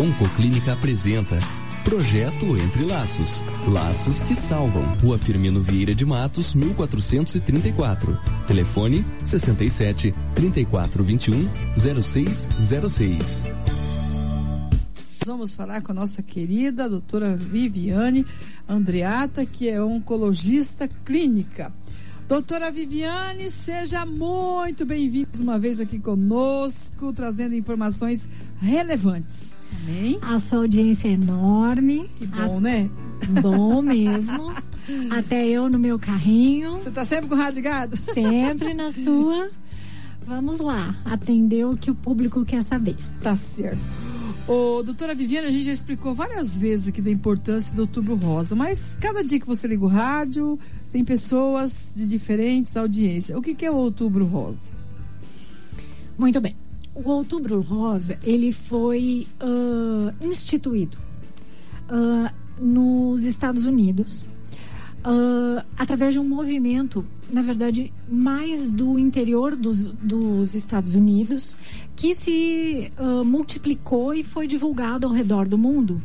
Oncoclínica apresenta Projeto Entre Laços. Laços que salvam. Rua Firmino Vieira de Matos, 1434. Telefone 67 3421 0606. Vamos falar com a nossa querida doutora Viviane Andreata, que é oncologista clínica. Doutora Viviane, seja muito bem-vinda uma vez aqui conosco, trazendo informações relevantes. Amém? A sua audiência é enorme. Que bom, né? Bom mesmo. Até eu no meu carrinho. Você tá sempre com o rádio ligado? Sempre na sua. Vamos lá, atender o que o público quer saber. Tá certo. Doutora Viviane, a gente já explicou várias vezes aqui da importância do Outubro Rosa, mas cada dia que você liga o rádio, tem pessoas de diferentes audiências. O que é o Outubro Rosa? Muito bem. O Outubro Rosa, ele foi instituído nos Estados Unidos através de um movimento, na verdade, mais do interior dos Estados Unidos, que se multiplicou e foi divulgado ao redor do mundo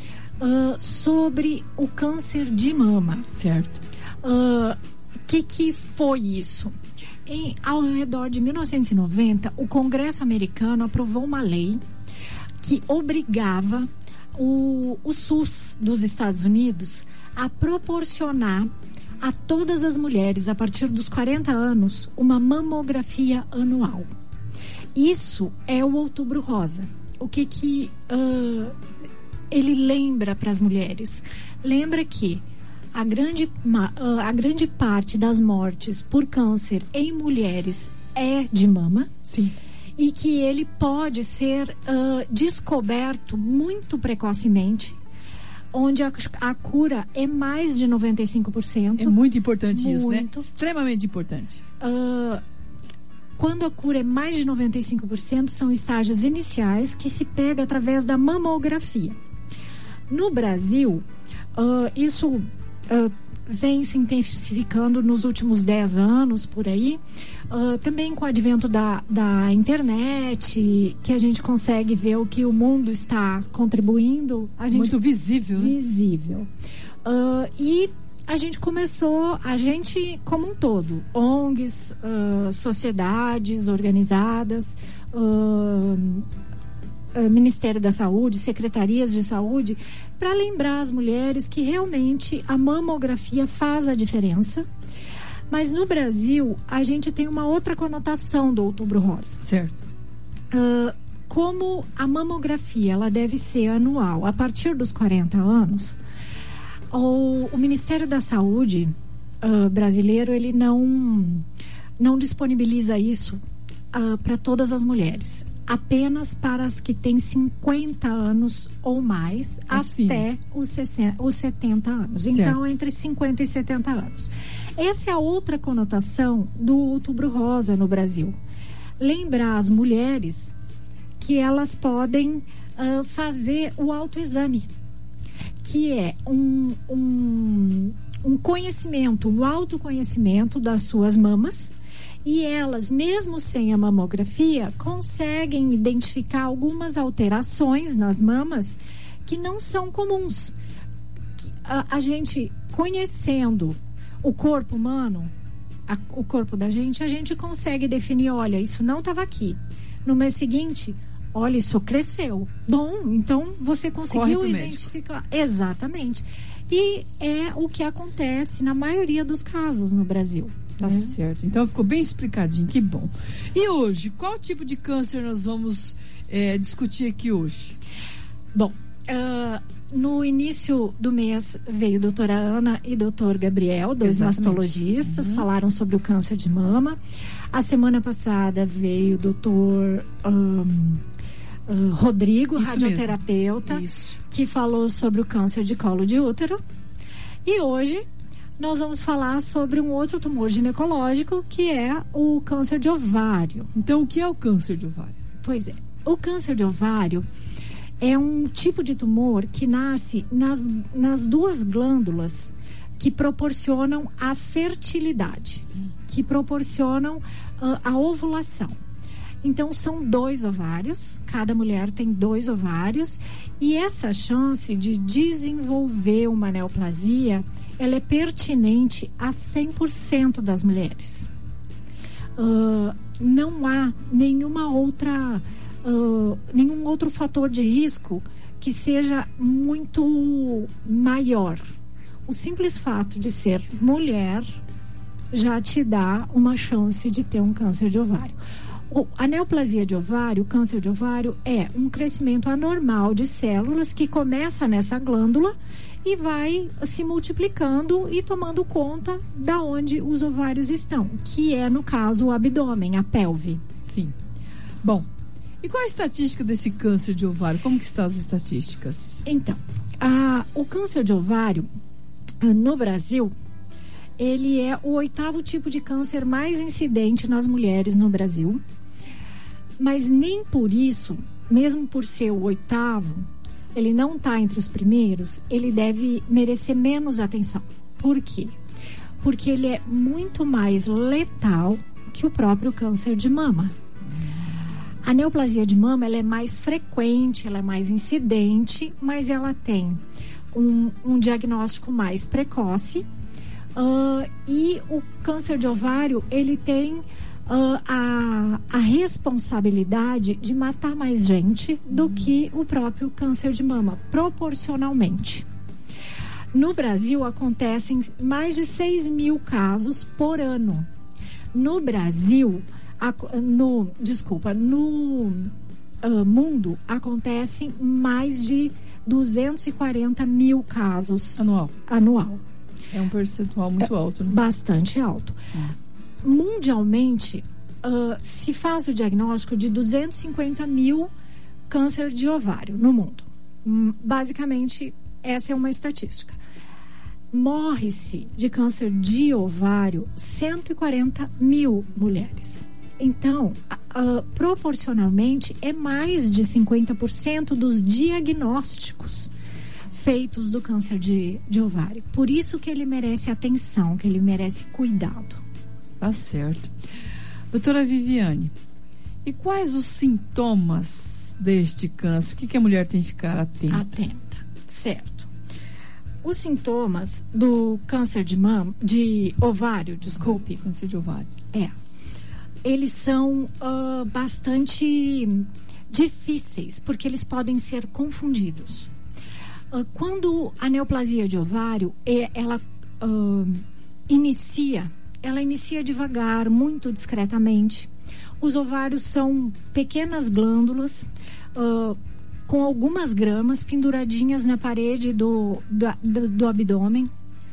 sobre o câncer de mama. Certo. Que foi isso? Ao redor de 1990, o Congresso americano aprovou uma lei que obrigava o SUS dos Estados Unidos a proporcionar a todas as mulheres a partir dos 40 anos uma mamografia anual. Isso é o Outubro Rosa. O que ele lembra para as mulheres? Lembra que a grande parte das mortes por câncer em mulheres é de mama. Sim. E que ele pode ser descoberto muito precocemente, onde a cura é mais de 95%. É muito importante muito. Isso, né? Extremamente importante. Quando a cura é mais de 95%, são estágios iniciais que se pega através da mamografia. No Brasil, isso vem se intensificando nos últimos 10 anos, por aí. Também com o advento da internet, que a gente consegue ver o que o mundo está contribuindo. Muito visível, né? Visível. E a gente começou, como um todo, ONGs, sociedades organizadas, Ministério da Saúde, secretarias de saúde, para lembrar as mulheres que realmente a mamografia faz a diferença. Mas no Brasil, a gente tem uma outra conotação do Outubro Rosa. Certo. Como a mamografia ela deve ser anual a partir dos 40 anos, o Ministério da Saúde brasileiro, ele não disponibiliza isso para todas as mulheres. Apenas para as que têm 50 anos ou mais, assim, até os 70 anos. Certo. Então, entre 50 e 70 anos. Essa é a outra conotação do Outubro Rosa no Brasil. Lembrar as mulheres que elas podem fazer o autoexame, que é um conhecimento, um autoconhecimento das suas mamas. E elas, mesmo sem a mamografia, conseguem identificar algumas alterações nas mamas que não são comuns. A gente, conhecendo o corpo humano, o corpo da gente, a gente consegue definir, olha, isso não estava aqui. No mês seguinte, olha, isso cresceu. Bom, então você conseguiu identificar. Exatamente. E é o que acontece na maioria dos casos no Brasil. Tá certo. Então ficou bem explicadinho, que bom. E hoje, qual tipo de câncer nós vamos discutir aqui hoje? Bom, no início do mês veio a doutora Ana e doutor Gabriel, dois mastologistas, falaram sobre o câncer de mama. A semana passada veio o doutor Rodrigo, isso radioterapeuta, que falou sobre o câncer de colo de útero. E hoje nós vamos falar sobre um outro tumor ginecológico, que é o câncer de ovário. Então, o que é o câncer de ovário? Pois é, o câncer de ovário é um tipo de tumor que nasce nas duas glândulas que proporcionam a fertilidade, que proporcionam a ovulação. Então, são 2 ovários, cada mulher tem 2 ovários, e essa chance de desenvolver uma neoplasia, ela é pertinente a 100% das mulheres. Não há nenhum outro fator de risco que seja muito maior. O simples fato de ser mulher já te dá uma chance de ter um câncer de ovário. A neoplasia de ovário, o câncer de ovário, é um crescimento anormal de células que começa nessa glândula e vai se multiplicando e tomando conta da onde os ovários estão, que é, no caso, o abdômen, a pelve. Sim. Bom, e qual a estatística desse câncer de ovário? Como que estão as estatísticas? Então, o câncer de ovário, no Brasil, ele é o 8º tipo de câncer mais incidente nas mulheres no Brasil. Mas nem por isso, mesmo por ser o 8º, ele não está entre os primeiros, ele deve merecer menos atenção. Por quê? Porque ele é muito mais letal que o próprio câncer de mama. A neoplasia de mama, ela é mais frequente, ela é mais incidente, mas ela tem um diagnóstico mais precoce. E o câncer de ovário, ele tem a responsabilidade de matar mais gente do que o próprio câncer de mama, proporcionalmente. No Brasil, acontecem mais de 6 mil casos por ano. No Brasil, no mundo, acontecem mais de 240 mil casos anual. É um percentual muito alto, né? Bastante alto. Mundialmente, se faz o diagnóstico de 250 mil câncer de ovário no mundo. Basicamente, essa é uma estatística. Morre-se de câncer de ovário 140 mil mulheres. Então, proporcionalmente, é mais de 50% dos diagnósticos feitos do câncer de ovário. Por isso que ele merece atenção, que ele merece cuidado. Tá certo. Doutora Viviane, e quais os sintomas deste câncer? O que a mulher tem que ficar atenta? Atenta, certo. Os sintomas do câncer de ovário, desculpe. Câncer de ovário. Eles são bastante difíceis, porque eles podem ser confundidos. Quando a neoplasia de ovário, ela inicia devagar, muito discretamente. Os ovários são pequenas glândulas com algumas gramas penduradinhas na parede do abdômen.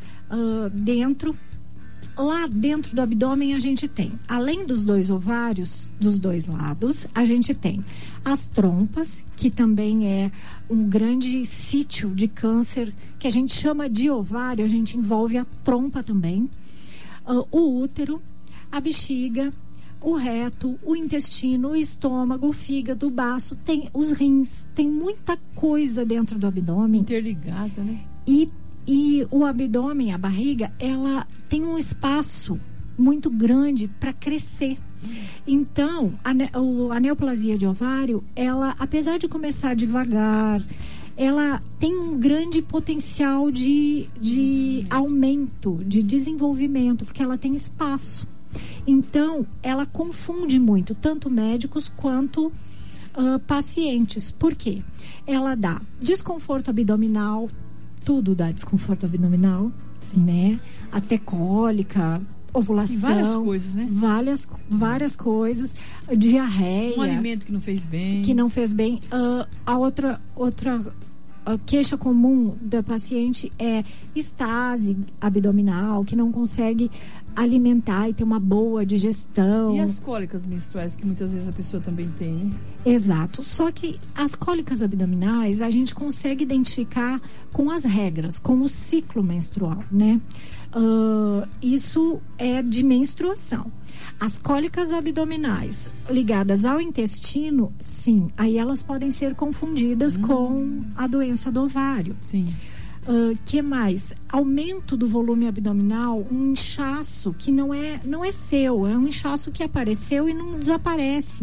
Lá dentro do abdômen a gente tem, além dos 2 ovários, dos 2 lados, a gente tem as trompas, que também é um grande sítio de câncer, que a gente chama de ovário, a gente envolve a trompa também. O útero, a bexiga, o reto, o intestino, o estômago, o fígado, o baço, tem os rins, tem muita coisa dentro do abdômen. Interligada, né? E o abdômen, a barriga, ela tem um espaço muito grande para crescer. Então, a neoplasia de ovário, ela, apesar de começar devagar, ela tem um grande potencial de aumento, de desenvolvimento, porque ela tem espaço. Então, ela confunde muito, tanto médicos quanto pacientes. Por quê? Ela dá desconforto abdominal, tudo dá desconforto abdominal, né? Até cólica, ovulação. E várias coisas, né? Várias coisas. Diarreia. Um alimento que não fez bem. A outra queixa comum da paciente é estase abdominal, que não consegue alimentar e ter uma boa digestão. E as cólicas menstruais, que muitas vezes a pessoa também tem, né? Exato. Só que as cólicas abdominais a gente consegue identificar com as regras, com o ciclo menstrual, né? Isso é de menstruação. As cólicas abdominais ligadas ao intestino, sim, aí elas podem ser confundidas com a doença do ovário. Sim. Que mais? Aumento do volume abdominal, um inchaço que não é seu, é um inchaço que apareceu e não desaparece.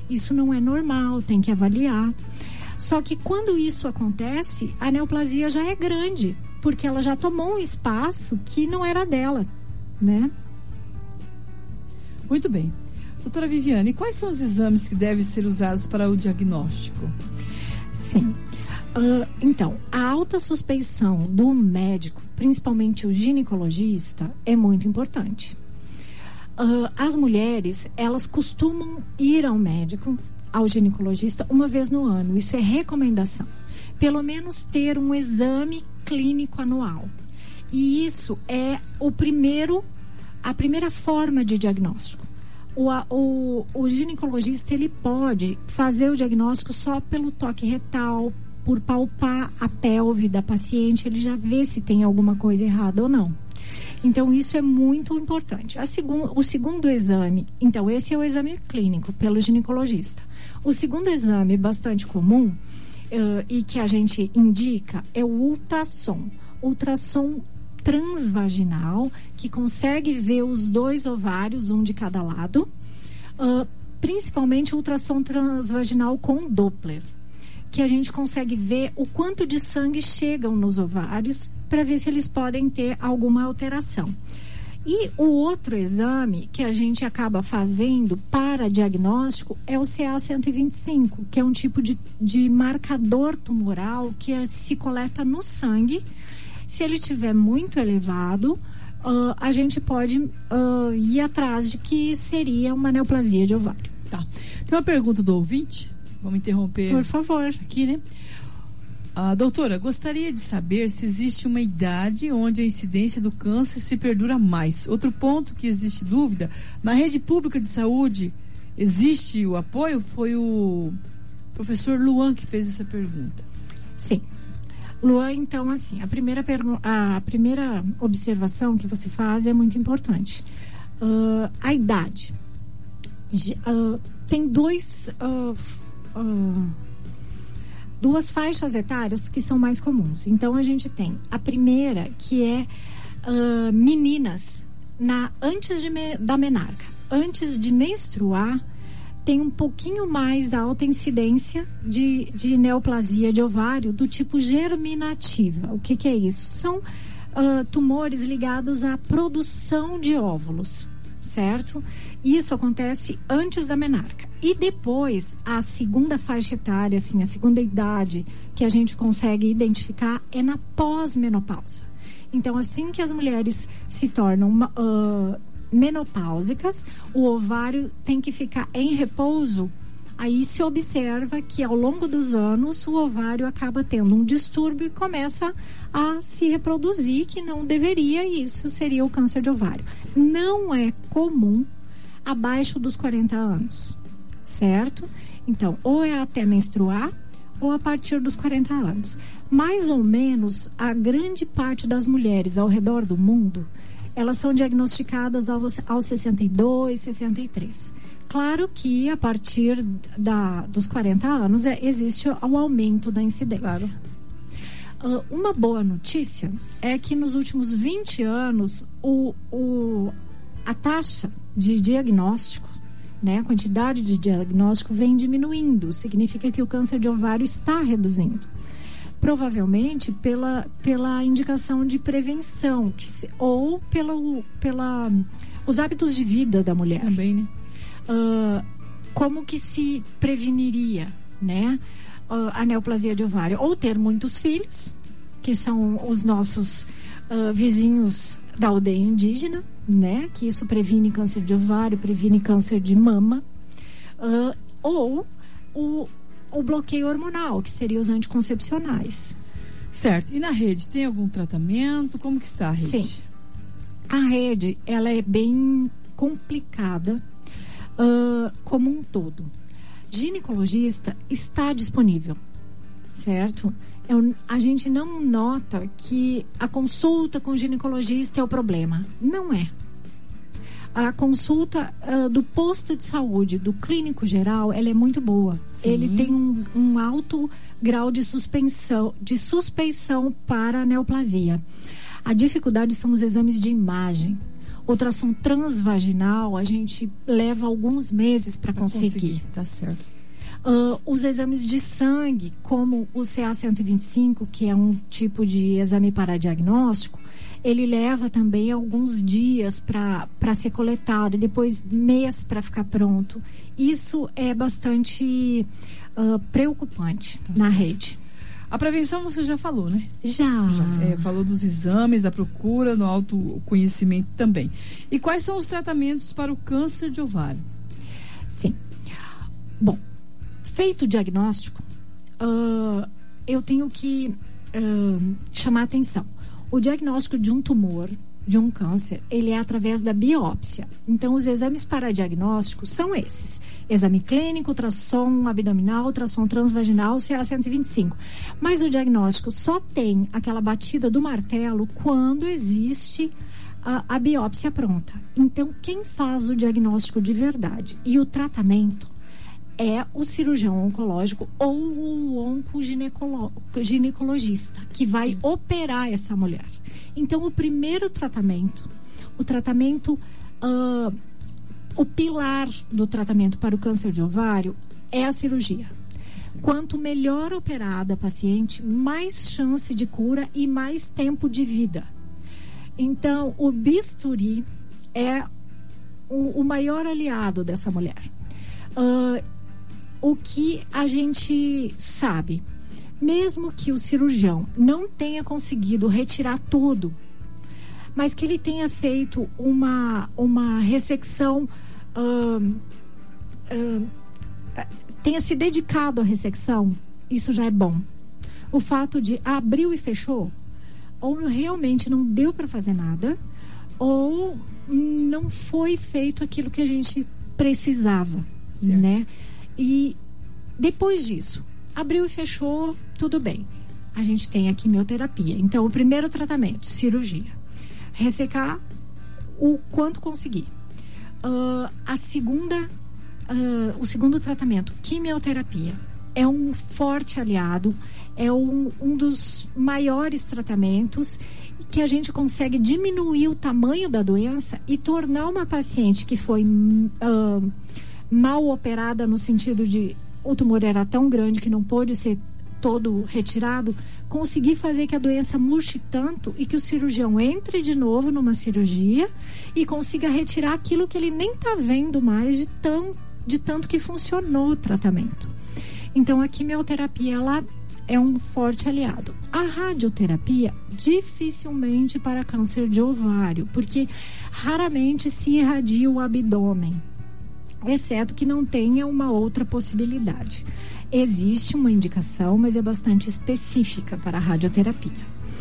isso não é normal, tem que avaliar. Só que quando isso acontece, a neoplasia já é grande, porque ela já tomou um espaço que não era dela, né? Muito bem. Doutora Viviane, quais são os exames que devem ser usados para o diagnóstico? Sim. Então, a alta suspeição do médico, principalmente o ginecologista, é muito importante. As mulheres, elas costumam ir ao médico, ao ginecologista, uma vez no ano. Isso é recomendação. Pelo menos ter um exame clínico anual. E isso é a primeira forma de diagnóstico. O ginecologista, ele pode fazer o diagnóstico só pelo toque retal, por palpar a pelve da paciente, ele já vê se tem alguma coisa errada ou não. Então, isso é muito importante. O segundo exame, então, esse é o exame clínico pelo ginecologista. O segundo exame bastante comum e que a gente indica é o ultrassom. Ultrassom transvaginal, que consegue ver os 2 ovários, um de cada lado. Principalmente ultrassom transvaginal com Doppler, que a gente consegue ver o quanto de sangue chegam nos ovários para ver se eles podem ter alguma alteração. E o outro exame que a gente acaba fazendo para diagnóstico é o CA-125, que é um tipo de marcador tumoral que se coleta no sangue. Se ele estiver muito elevado, a gente pode ir atrás de que seria uma neoplasia de ovário. Tá. Tem uma pergunta do ouvinte. Vamos interromper. Por favor. Aqui, né? Doutora, gostaria de saber se existe uma idade onde a incidência do câncer se perdura mais. Outro ponto que existe dúvida, na rede pública de saúde, existe o apoio? Foi o professor Luan que fez essa pergunta. Sim. Luan, então, assim, a primeira observação que você faz é muito importante. A idade. Tem duas faixas etárias que são mais comuns. Então, a gente tem a primeira, que é meninas antes da menarca. Antes de menstruar, tem um pouquinho mais alta incidência de neoplasia de ovário do tipo germinativa. O que é isso? São tumores ligados à produção de óvulos, certo? Isso acontece antes da menarca. E depois, a segunda faixa etária, assim, a segunda idade que a gente consegue identificar é na pós-menopausa. Então, assim que as mulheres se tornam menopáusicas, o ovário tem que ficar em repouso. Aí se observa que ao longo dos anos o ovário acaba tendo um distúrbio e começa a se reproduzir, que não deveria, e isso seria o câncer de ovário. Não é comum abaixo dos 40 anos, certo? Então, ou é até menstruar ou a partir dos 40 anos. Mais ou menos a grande parte das mulheres ao redor do mundo, elas são diagnosticadas aos 62, 63. Claro que a partir dos 40 anos existe o aumento da incidência. Claro. Uma boa notícia é que nos últimos 20 anos a taxa de diagnóstico, né, a quantidade de diagnóstico vem diminuindo. Significa que o câncer de ovário está reduzindo. Provavelmente pela indicação de prevenção ou os hábitos de vida da mulher. Também, né? Como que se preveniria, né, a neoplasia de ovário? Ou ter muitos filhos, que são os nossos vizinhos da aldeia indígena, né, que isso previne câncer de ovário, previne câncer de mama, ou o bloqueio hormonal, que seria os anticoncepcionais. Certo. E na rede, tem algum tratamento? Como que está a rede? Sim. A rede, ela é bem complicada como um todo. Ginecologista está disponível, certo? A gente não nota que a consulta com o ginecologista é o problema. Não é. A consulta do posto de saúde, do clínico geral, ela é muito boa. Sim. Ele tem um alto grau de suspeição para a neoplasia. A dificuldade são os exames de imagem. ultrassom transvaginal, a gente leva alguns meses para conseguir. Tá certo. Os exames de sangue, como o CA-125, que é um tipo de exame para diagnóstico, ele leva também alguns dias para ser coletado e depois meses para ficar pronto. Isso é bastante preocupante na rede. A prevenção você já falou, né? Já. Falou dos exames, da procura, do autoconhecimento também. E quais são os tratamentos para o câncer de ovário? Sim. Bom, feito o diagnóstico, eu tenho que chamar a atenção. O diagnóstico de um tumor, de um câncer, ele é através da biópsia. Então, os exames para diagnóstico são esses: exame clínico, ultrassom abdominal, ultrassom transvaginal, CA-125. Mas o diagnóstico só tem aquela batida do martelo quando existe a biópsia pronta. Então, quem faz o diagnóstico de verdade e o tratamento é o cirurgião oncológico ou o oncoginecologista, que vai operar essa mulher. Então, o primeiro tratamento, o pilar do tratamento para o câncer de ovário é a cirurgia. Sim. Quanto melhor operada a paciente, mais chance de cura e mais tempo de vida. Então, o bisturi é o maior aliado dessa mulher. O que a gente sabe, mesmo que o cirurgião não tenha conseguido retirar tudo, mas que ele tenha feito uma ressecção, tenha se dedicado à ressecção, isso já é bom. O fato de abriu e fechou, ou realmente não deu para fazer nada, ou não foi feito aquilo que a gente precisava, certo, né? E depois disso, abriu e fechou, tudo bem. A gente tem a quimioterapia. Então, o primeiro tratamento, cirurgia. Ressecar o quanto conseguir. O segundo tratamento, quimioterapia. É um forte aliado, é um dos maiores tratamentos que a gente consegue diminuir o tamanho da doença e tornar uma paciente que foi mal operada, no sentido de o tumor era tão grande que não pôde ser todo retirado, conseguir fazer que a doença murche tanto e que o cirurgião entre de novo numa cirurgia e consiga retirar aquilo que ele nem está vendo mais de tanto que funcionou o tratamento. Então, a quimioterapia, ela é um forte aliado. A radioterapia, dificilmente para câncer de ovário, porque raramente se irradia o abdômen, exceto que não tenha uma outra possibilidade. Existe uma indicação, mas é bastante específica para a radioterapia.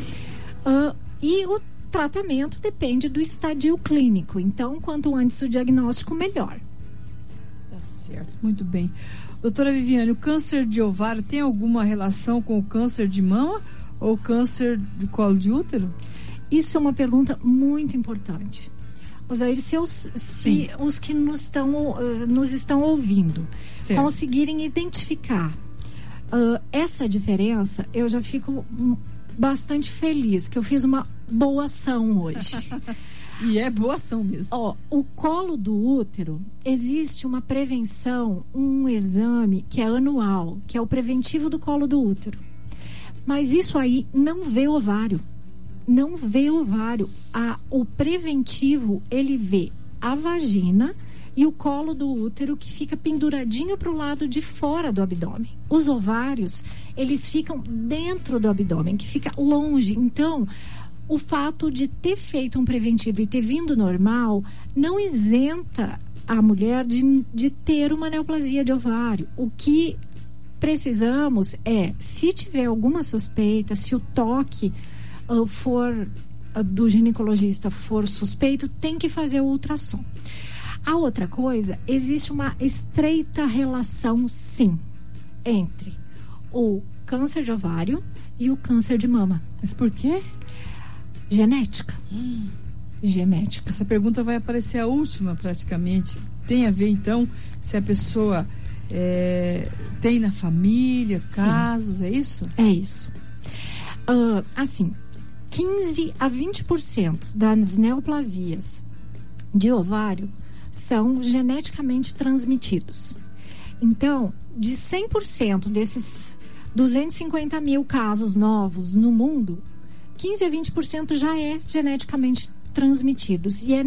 E o tratamento depende do estadio clínico. Então, quanto antes o diagnóstico, melhor. Tá certo, muito bem. Doutora Viviane, o câncer de ovário tem alguma relação com o câncer de mama ou câncer de colo de útero? Isso é uma pergunta muito importante. Osair, se os que nos estão ouvindo, certo, conseguirem identificar essa diferença, eu já fico bastante feliz, que eu fiz uma boa ação hoje. E é boa ação mesmo. O colo do útero, existe uma prevenção, um exame que é anual, que é o preventivo do colo do útero. Mas isso aí não vê ovário. Não vê ovário. O preventivo, ele vê a vagina e o colo do útero, que fica penduradinho para o lado de fora do abdômen. Os ovários, eles ficam dentro do abdômen, que fica longe. Então, o fato de ter feito um preventivo e ter vindo normal não isenta a mulher de ter uma neoplasia de ovário. O que precisamos é, se tiver alguma suspeita, se o toque do ginecologista for suspeito, tem que fazer o ultrassom. A outra coisa, existe uma estreita relação, sim, entre o câncer de ovário e o câncer de mama. Mas por quê? Genética. Genética. Essa pergunta vai aparecer a última, praticamente. Tem a ver, então, se a pessoa tem na família casos, é isso? É isso. Assim, 15 a 20% das neoplasias de ovário são geneticamente transmitidos. Então, de 100% desses 250 mil casos novos no mundo, 15 a 20% já é geneticamente transmitidos. E é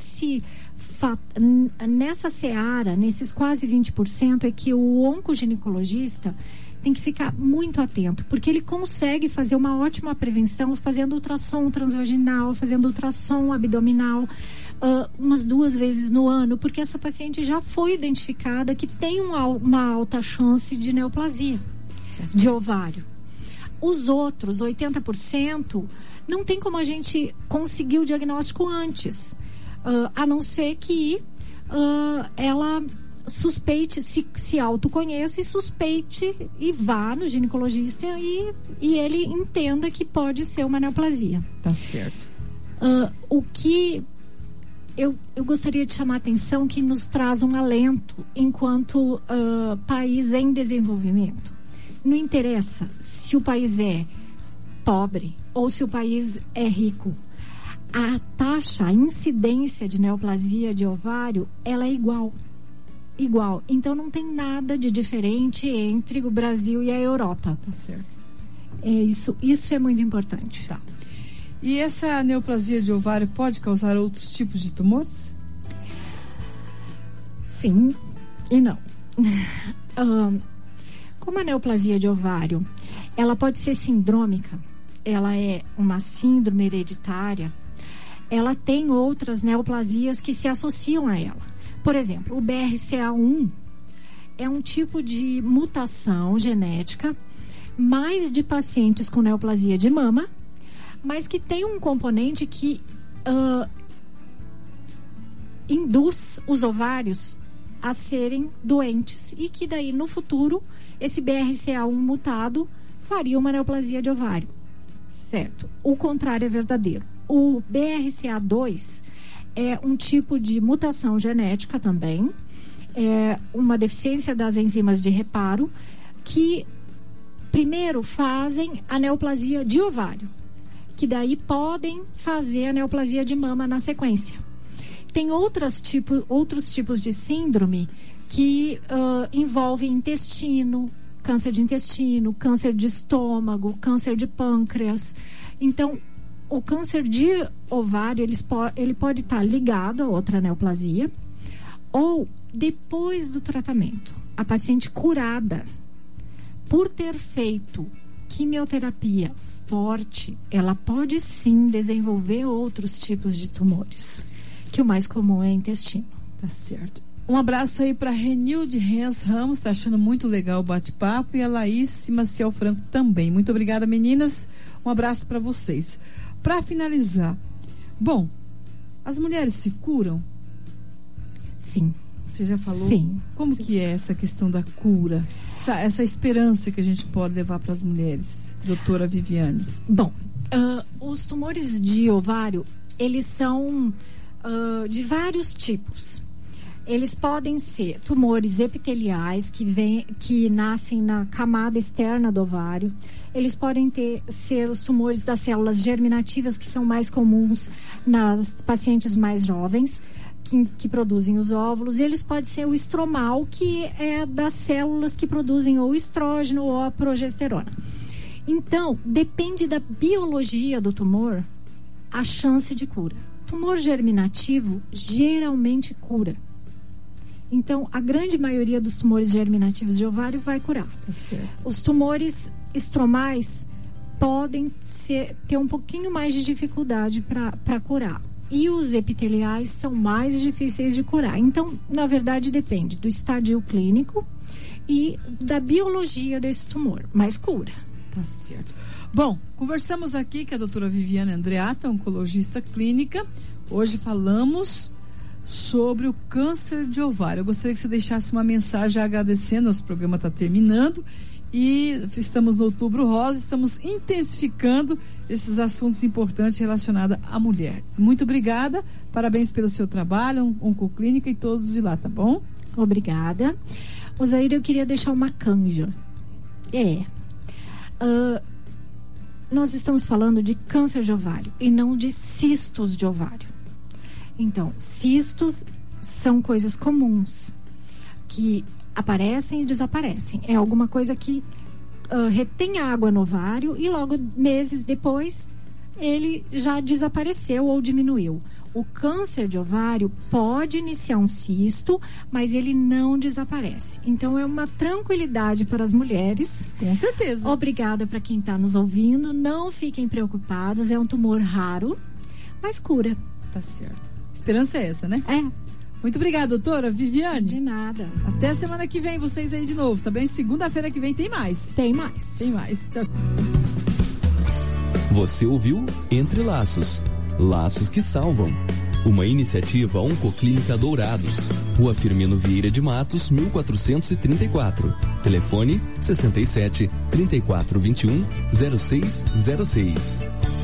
nessa seara, nesses quase 20%, é que o oncoginecologista tem que ficar muito atento, porque ele consegue fazer uma ótima prevenção fazendo ultrassom transvaginal, fazendo ultrassom abdominal, umas 2 vezes no ano, porque essa paciente já foi identificada que tem uma alta chance de neoplasia de ovário. Os outros, 80%, não tem como a gente conseguir o diagnóstico antes, a não ser que ela suspeite, se autoconheça e suspeite e vá no ginecologista e ele entenda que pode ser uma neoplasia. Tá certo. O que eu gostaria de chamar a atenção, que nos traz um alento enquanto país em desenvolvimento. Não interessa se o país é pobre ou se o país é rico. A taxa, a incidência de neoplasia de ovário, ela é igual. Então não tem nada de diferente entre o Brasil e a Europa. Tá certo. Isso é muito importante. Tá. E essa neoplasia de ovário pode causar outros tipos de tumores? Sim e não. Como a neoplasia de ovário, ela pode ser sindrômica, ela é uma síndrome hereditária, ela tem outras neoplasias que se associam a ela. Por exemplo, o BRCA1 é um tipo de mutação genética, mais de pacientes com neoplasia de mama, mas que tem um componente que induz os ovários a serem doentes e que daí no futuro esse BRCA1 mutado faria uma neoplasia de ovário, certo? O contrário é verdadeiro. O BRCA2 é um tipo de mutação genética também, é uma deficiência das enzimas de reparo, que primeiro fazem a neoplasia de ovário, que daí podem fazer a neoplasia de mama na sequência. Tem outros tipos de síndrome que envolvem intestino, câncer de intestino, câncer de estômago, câncer de pâncreas. Então, o câncer de ovário, ele pode estar ligado a outra neoplasia, ou depois do tratamento, a paciente curada, por ter feito quimioterapia forte, ela pode sim desenvolver outros tipos de tumores, que o mais comum é intestino. Tá certo. Um abraço aí para Renilde Rens Ramos, tá achando muito legal o bate-papo, e a Laís Maciel Franco também. Muito obrigada, meninas. Um abraço para vocês. Para finalizar, bom, as mulheres se curam? Sim. Você já falou? Sim. Como que é essa questão da cura? Essa esperança que a gente pode levar para as mulheres, doutora Viviane? Bom, os tumores de ovário, eles são de vários tipos. Eles podem ser tumores epiteliais que nascem na camada externa do ovário. Eles podem ser os tumores das células germinativas, que são mais comuns nas pacientes mais jovens, que produzem os óvulos. E eles podem ser o estromal, que é das células que produzem ou estrógeno ou a progesterona. Então, depende da biologia do tumor a chance de cura. Tumor germinativo geralmente cura. Então, a grande maioria dos tumores germinativos de ovário vai curar. Tá certo. Os tumores estromais podem ter um pouquinho mais de dificuldade para curar. E os epiteliais são mais difíceis de curar. Então, na verdade, depende do estadio clínico e da biologia desse tumor, mas cura. Tá certo. Bom, conversamos aqui com a doutora Viviane Andreatta, oncologista clínica. Hoje falamos sobre o câncer de ovário. Eu gostaria que você deixasse uma mensagem agradecendo. Nosso programa está terminando e estamos no Outubro Rosa, estamos intensificando esses assuntos importantes relacionados à mulher. Muito obrigada, parabéns pelo seu trabalho, Oncoclínica e todos de lá, tá bom? Obrigada. Osaíra, eu queria deixar uma canja. Nós estamos falando de câncer de ovário e não de cistos de ovário. Então, cistos são coisas comuns que aparecem e desaparecem. É alguma coisa que retém água no ovário e logo meses depois ele já desapareceu ou diminuiu. O câncer de ovário pode iniciar um cisto, mas ele não desaparece. Então é uma tranquilidade para as mulheres. Com certeza. Obrigada para quem está nos ouvindo. Não fiquem preocupadas, é um tumor raro, mas cura. Tá certo. Esperança é essa, né? É. Muito obrigada, doutora Viviane. De nada. Até a semana que vem, vocês aí de novo, tá bem? Segunda-feira que vem tem mais. Tem mais. Tem mais. Tchau. Você ouviu Entre Laços. Laços que salvam. Uma iniciativa Oncoclínica Dourados. Rua Firmino Vieira de Matos, 1434. Telefone 67 3421 0606.